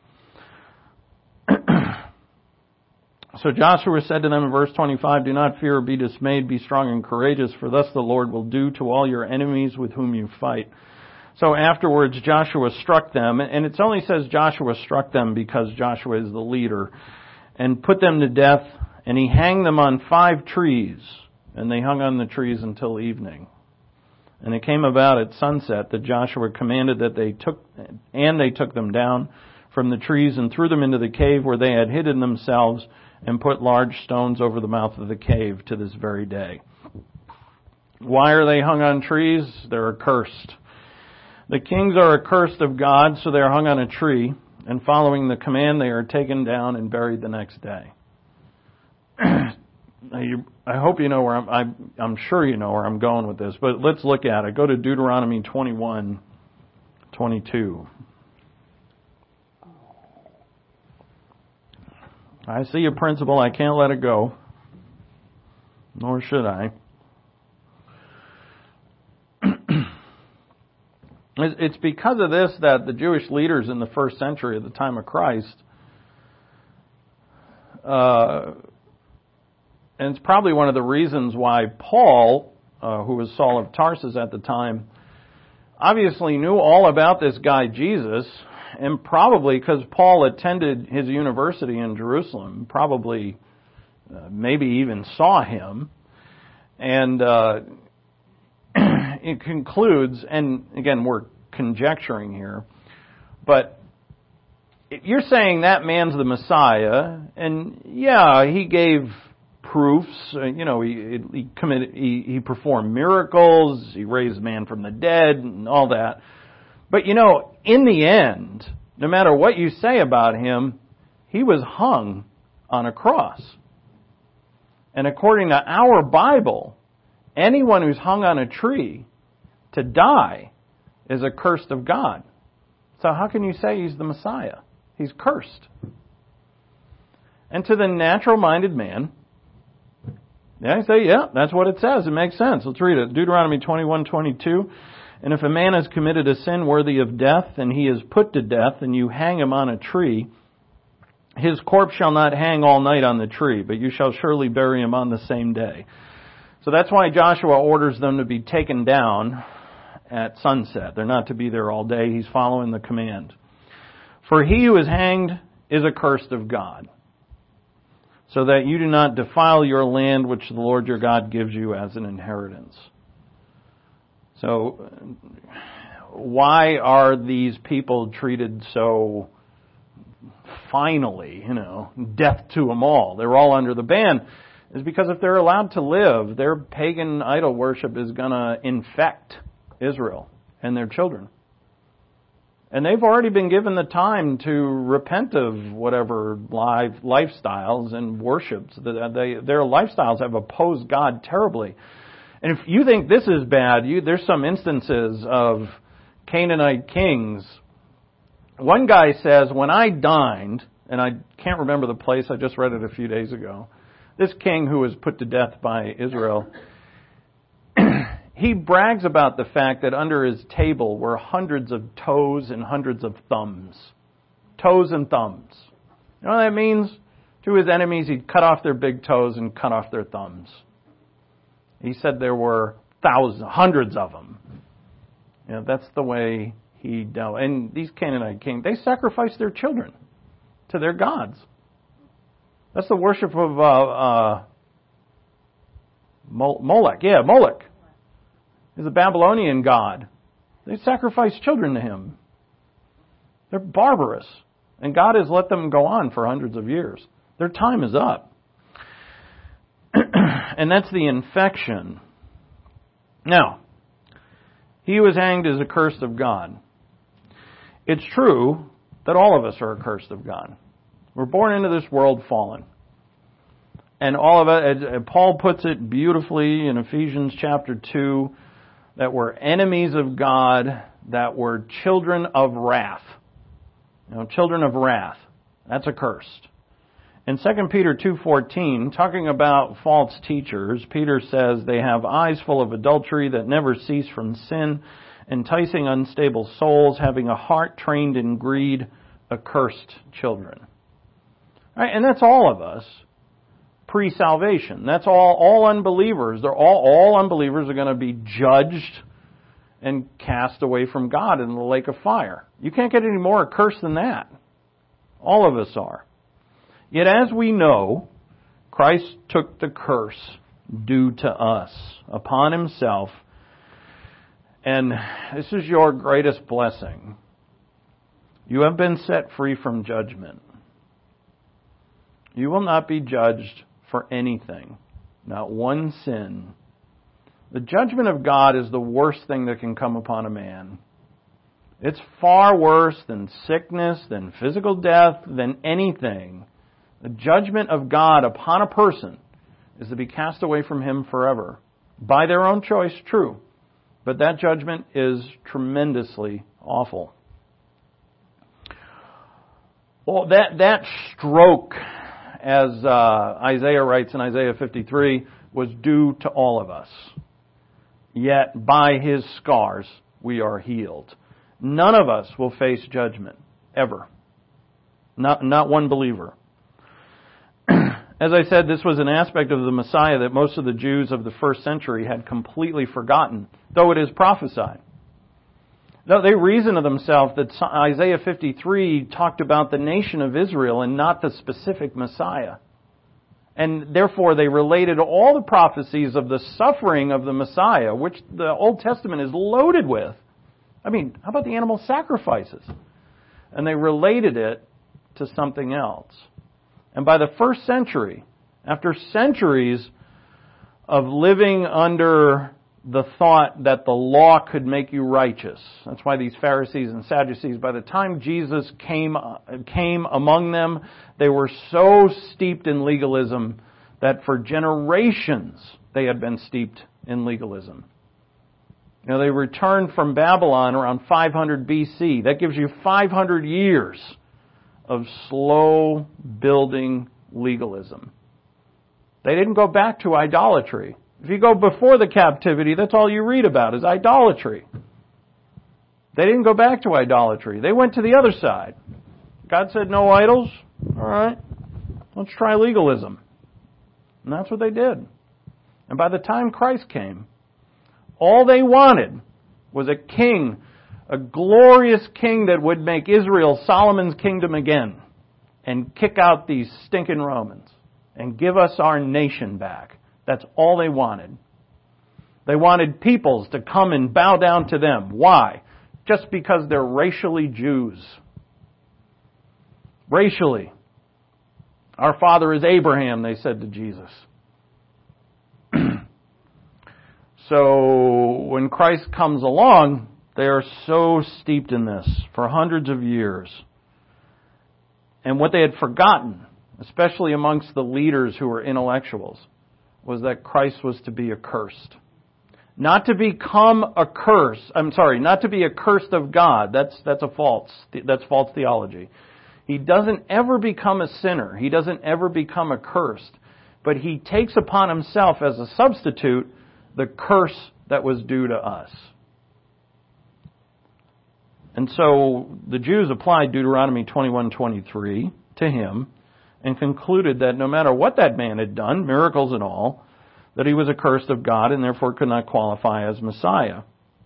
So Joshua said to them in verse 25, do not fear or be dismayed, be strong and courageous, for thus the Lord will do to all your enemies with whom you fight. So afterwards Joshua struck them, and it only says Joshua struck them because Joshua is the leader, and put them to death, and he hanged them on 5 trees, and they hung on the trees until evening. And it came about at sunset that Joshua commanded that they took them down from the trees and threw them into the cave where they had hidden themselves, and put large stones over the mouth of the cave to this very day. Why are they hung on trees? They're accursed. The kings are accursed of God, so they're hung on a tree, and following the command, they are taken down and buried the next day. I hope you know where I'm sure you know where I'm going with this, but let's look at it. Go to Deuteronomy 21:22. I see a principle. I can't let it go. Nor should I. It's because of this that the Jewish leaders in the first century, at the time of Christ, and it's probably one of the reasons why Paul, who was Saul of Tarsus at the time, obviously knew all about this guy Jesus, and probably because Paul attended his university in Jerusalem, probably maybe even saw him. And it concludes, and again, we're conjecturing here, but if you're saying that man's the Messiah, and yeah, he gave proofs, he performed miracles, he raised man from the dead, and all that. But in the end, no matter what you say about him, he was hung on a cross. And according to our Bible, anyone who's hung on a tree to die is accursed of God. So how can you say he's the Messiah? He's cursed. And to the natural-minded man, I say, yeah, that's what it says. It makes sense. Let's read it. Deuteronomy 21:22. And if a man has committed a sin worthy of death, and he is put to death, and you hang him on a tree, his corpse shall not hang all night on the tree, but you shall surely bury him on the same day. So that's why Joshua orders them to be taken down at sunset. They're not to be there all day. He's following the command. For he who is hanged is accursed of God, so that you do not defile your land which the Lord your God gives you as an inheritance. So, why are these people treated so finally, death to them all? They're all under the ban. Is because if they're allowed to live, their pagan idol worship is going to infect Israel and their children. And they've already been given the time to repent of whatever lifestyles and worships. Their lifestyles have opposed God terribly. And if you think this is bad, there's some instances of Canaanite kings. One guy says, when I dined, and I can't remember the place, I just read it a few days ago, this king who was put to death by Israel, he brags about the fact that under his table were hundreds of toes and hundreds of thumbs. Toes and thumbs. You know what that means? To his enemies, he'd cut off their big toes and cut off their thumbs. He said there were hundreds of them. That's the way he dealt. And these Canaanite kings, they sacrificed their children to their gods. That's the worship of Molech. Yeah, Molech is a Babylonian god. They sacrifice children to him. They're barbarous. And God has let them go on for hundreds of years. Their time is up. And that's the infection. Now, he who is hanged is accursed of God. It's true that all of us are accursed of God. We're born into this world fallen. And all of it, Paul puts it beautifully in Ephesians chapter 2, that we're enemies of God, that we're children of wrath. Children of wrath. That's accursed. In 2 Peter 2:14, talking about false teachers, Peter says they have eyes full of adultery that never cease from sin, enticing unstable souls, having a heart trained in greed, accursed children. All right, and that's all of us pre-salvation. That's all unbelievers. All unbelievers are going to be judged and cast away from God in the lake of fire. You can't get any more accursed than that. All of us are. Yet as we know, Christ took the curse due to us upon himself. And this is your greatest blessing. You have been set free from judgment. You will not be judged for anything, not one sin. The judgment of God is the worst thing that can come upon a man. It's far worse than sickness, than physical death, than anything. The judgment of God upon a person is to be cast away from him forever. By their own choice, true. But that judgment is tremendously awful. Well, that stroke, as Isaiah writes in Isaiah 53, was due to all of us. Yet by his scars we are healed. None of us will face judgment, ever. Not one believer. As I said, this was an aspect of the Messiah that most of the Jews of the first century had completely forgotten, though it is prophesied. No, they reason to themselves that Isaiah 53 talked about the nation of Israel and not the specific Messiah. And therefore they related all the prophecies of the suffering of the Messiah, which the Old Testament is loaded with. I mean, how about the animal sacrifices? And they related it to something else. And by the first century, after centuries of living under the thought that the law could make you righteous. That's why these Pharisees and Sadducees, by the time Jesus came among them, they were so steeped in legalism that for generations they had been steeped in legalism. You know, they returned from Babylon around 500 BC. That gives you 500 years of slow building legalism. They didn't go back to idolatry. If you go before the captivity, that's all you read about is idolatry. They didn't go back to idolatry. They went to the other side. God said no idols. All right, let's try legalism. And that's what they did. And by the time Christ came, all they wanted was a king, a glorious king that would make Israel Solomon's kingdom again and kick out these stinking Romans and give us our nation back. That's all they wanted. They wanted peoples to come and bow down to them. Why? Just because they're racially Jews. Racially. Our father is Abraham, they said to Jesus. So when Christ comes along, they are so steeped in this for hundreds of years. And what they had forgotten, especially amongst the leaders who were intellectuals, was that Christ was to be accursed. Not to become a curse. Not to be accursed of God. That's false theology. He doesn't ever become a sinner. He doesn't ever become accursed. But he takes upon himself as a substitute the curse that was due to us. And so the Jews applied Deuteronomy 21:23 to him and concluded that no matter what that man had done, miracles and all, that he was accursed of God and therefore could not qualify as Messiah.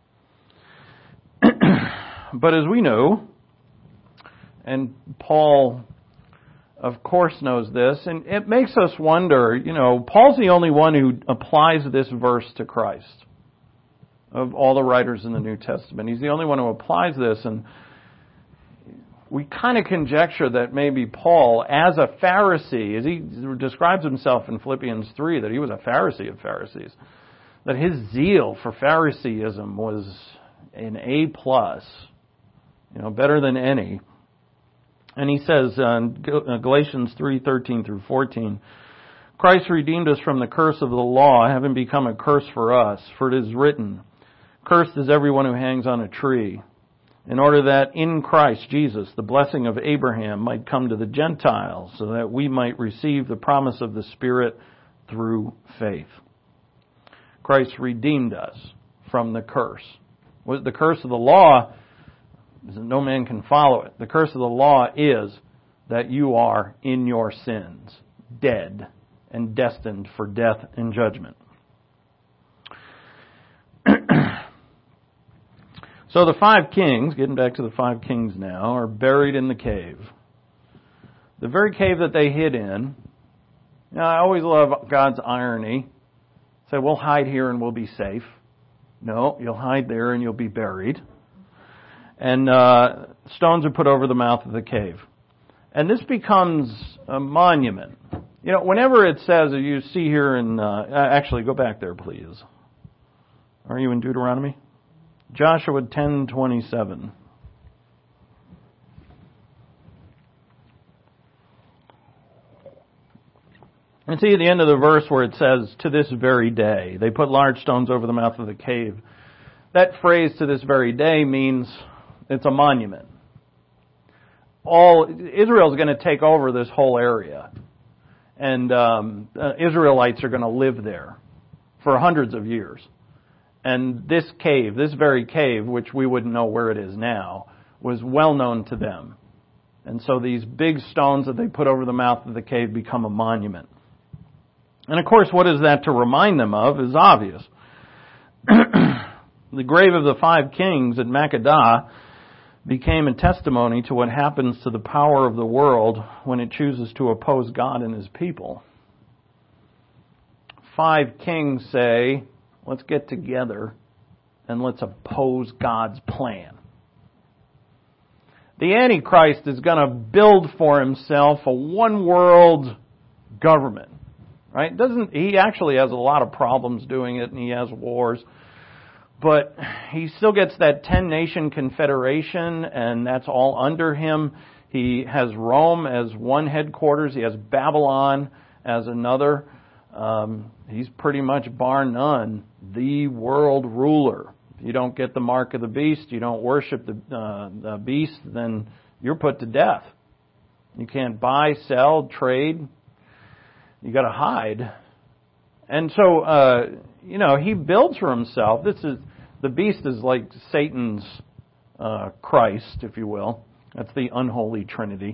But as we know, and Paul, of course, knows this, and it makes us wonder, Paul's the only one who applies this verse to Christ of all the writers in the New Testament. He's the only one who applies this, and we kind of conjecture that maybe Paul, as a Pharisee, as he describes himself in Philippians 3, that he was a Pharisee of Pharisees, that his zeal for Phariseeism was an A+, better than any. And he says in Galatians 3:13 through 14, Christ redeemed us from the curse of the law, having become a curse for us. For it is written, cursed is everyone who hangs on a tree, in order that in Christ Jesus the blessing of Abraham might come to the Gentiles, so that we might receive the promise of the Spirit through faith. Christ redeemed us from the curse. The curse of the law is that no man can follow it. The curse of the law is that you are in your sins, dead and destined for death and judgment. So the 5 kings, getting back to the 5 kings now, are buried in the cave. The very cave that they hid in. I always love God's irony. Say, we'll hide here and we'll be safe. No, you'll hide there and you'll be buried. And stones are put over the mouth of the cave. And this becomes a monument. Whenever it says, you see here in... actually, go back there, please. Are you in Deuteronomy? Joshua 10:27. And see at the end of the verse where it says, to this very day, they put large stones over the mouth of the cave. That phrase, to this very day, means it's a monument. Israel's going to take over this whole area. And Israelites are going to live there for hundreds of years. And this cave, this very cave, which we wouldn't know where it is now, was well known to them. And so these big stones that they put over the mouth of the cave become a monument. And of course, what is that to remind them of is obvious. The grave of the 5 kings at Makkedah became a testimony to what happens to the power of the world when it chooses to oppose God and His people. 5 kings say, let's get together and let's oppose God's plan. The Antichrist is going to build for himself a one-world government. Right? He actually has a lot of problems doing it, and he has wars. But he still gets that 10-nation confederation, and that's all under him. He has Rome as one headquarters. He has Babylon as another. He's pretty much, bar none, the world ruler. If you don't get the mark of the beast, you don't worship the beast, then you're put to death. You can't buy, sell, trade. You got to hide. And so, he builds for himself. The beast is like Satan's Christ, if you will. That's the unholy trinity.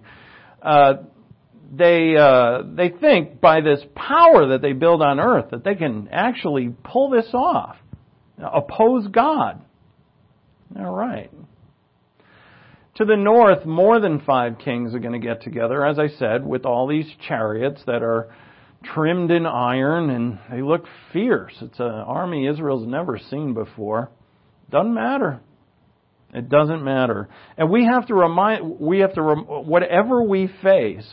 They think by this power that they build on earth that they can actually pull this off, oppose God. All right. To the north, more than 5 kings are going to get together, as I said, with all these chariots that are trimmed in iron, and they look fierce. It's an army Israel's never seen before. Doesn't matter. It doesn't matter. And whatever we face,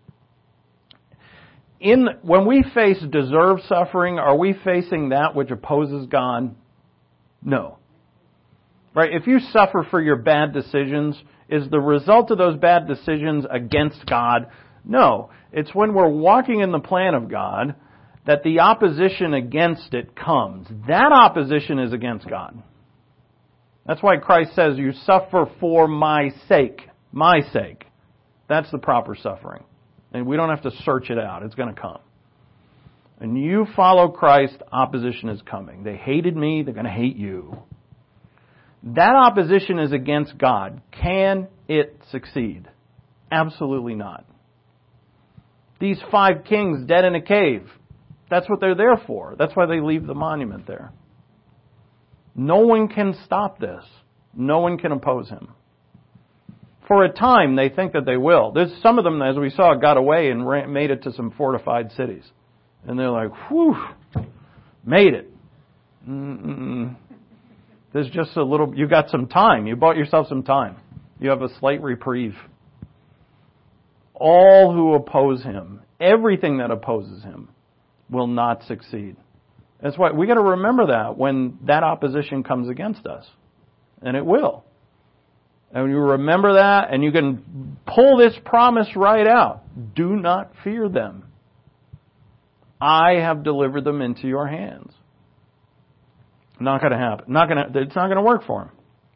when we face deserved suffering, are we facing that which opposes God? No. Right? If you suffer for your bad decisions, is the result of those bad decisions against God? No. It's when we're walking in the plan of God that the opposition against it comes. That opposition is against God. That's why Christ says, you suffer for my sake. My sake. That's the proper suffering. And we don't have to search it out. It's going to come. And you follow Christ, opposition is coming. They hated me, they're going to hate you. That opposition is against God. Can it succeed? Absolutely not. These 5 kings dead in a cave. That's what they're there for. That's why they leave the monument there. No one can stop this. No one can oppose him. For a time, they think that they will. There's some of them, as we saw, got away and made it to some fortified cities. And they're like, whew, made it. There's just a little, you got some time. You bought yourself some time. You have a slight reprieve. All who oppose him, everything that opposes him, will not succeed. That's why we got to remember that when that opposition comes against us. And it will. And you remember that, and you can pull this promise right out. Do not fear them. I have delivered them into your hands. Not going to happen. It's not going to work for him.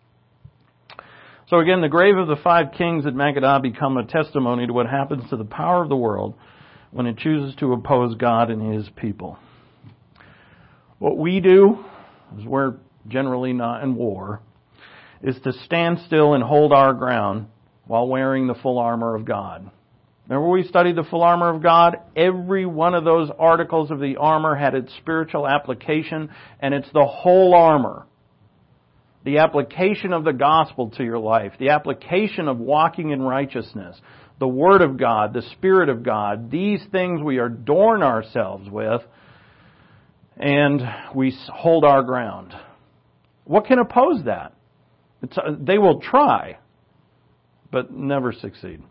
So again, the grave of the 5 kings at Makkedah become a testimony to what happens to the power of the world when it chooses to oppose God and His people. What we do, as we're generally not in war, is to stand still and hold our ground while wearing the full armor of God. Remember we studied the full armor of God? Every one of those articles of the armor had its spiritual application, and it's the whole armor. The application of the gospel to your life, the application of walking in righteousness, the Word of God, the Spirit of God, these things we adorn ourselves with, and we hold our ground. What can oppose that? They will try, but never succeed.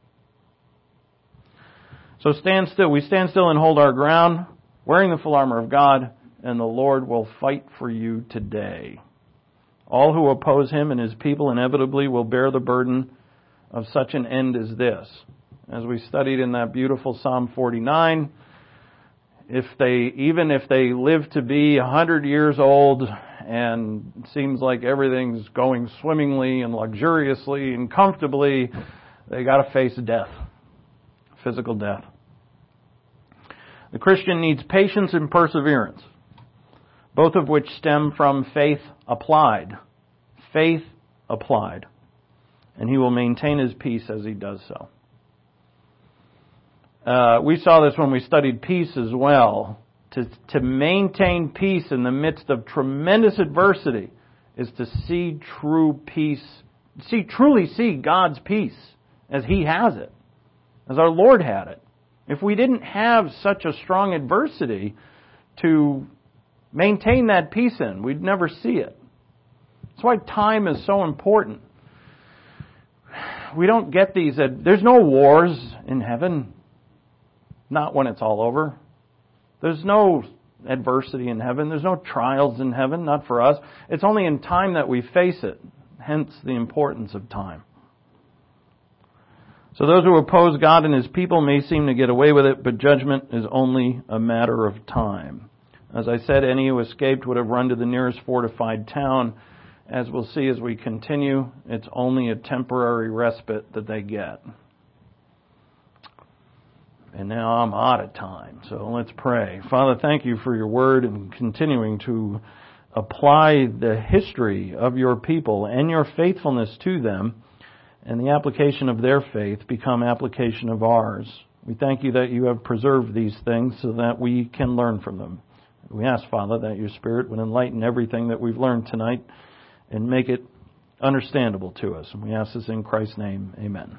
So stand still. We stand still and hold our ground, wearing the full armor of God, and the Lord will fight for you today. All who oppose Him and His people inevitably will bear the burden of such an end as this. As we studied in that beautiful Psalm 49, even if they live to be 100 years old and it seems like everything's going swimmingly and luxuriously and comfortably, they got to face death, physical death. The Christian needs patience and perseverance. both of which stem from faith applied. Faith applied. And he will maintain his peace as he does so. We saw this when we studied peace as well. To maintain peace in the midst of tremendous adversity is to see true peace, truly see God's peace as He has it, as our Lord had it. If we didn't have such a strong adversity to maintain that peace in, we'd never see it. That's why time is so important. We don't get these. There's no wars in heaven. Not when it's all over. There's no adversity in heaven. There's no trials in heaven, not for us. It's only in time that we face it. Hence the importance of time. So those who oppose God and His people may seem to get away with it, but judgment is only a matter of time. As I said, any who escaped would have run to the nearest fortified town. As we'll see as we continue, it's only a temporary respite that they get. And now I'm out of time, so let's pray. Father, thank you for your word and continuing to apply the history of your people and your faithfulness to them, and the application of their faith become application of ours. We thank you that you have preserved these things so that we can learn from them. We ask, Father, that your Spirit would enlighten everything that we've learned tonight and make it understandable to us. And we ask this in Christ's name. Amen.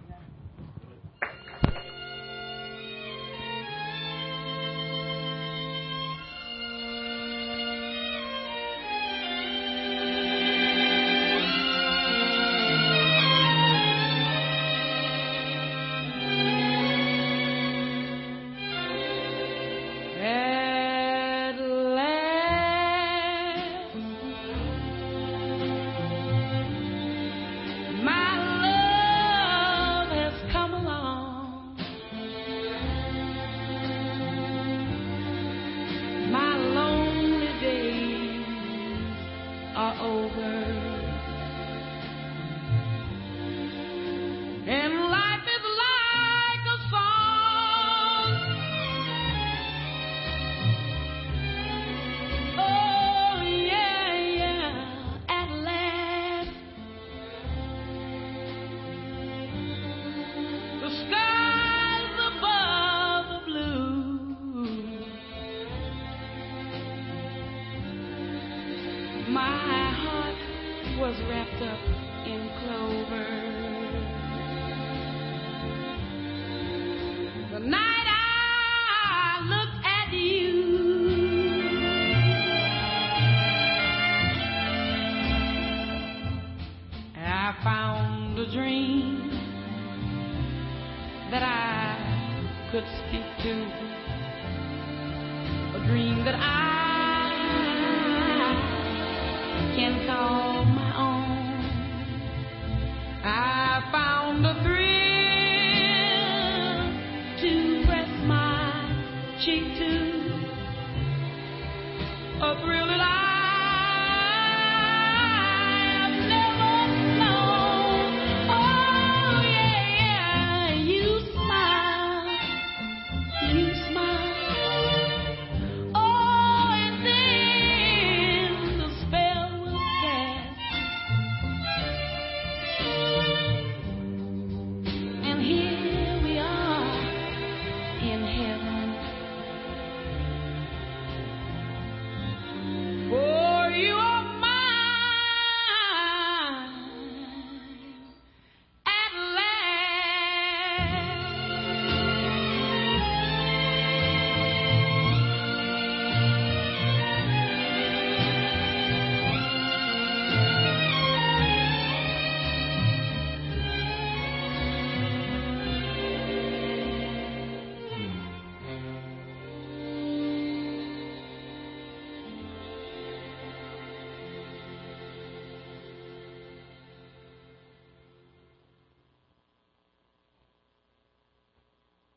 Was wrapped up in clover. The night I looked at you, I found a dream that I could steal.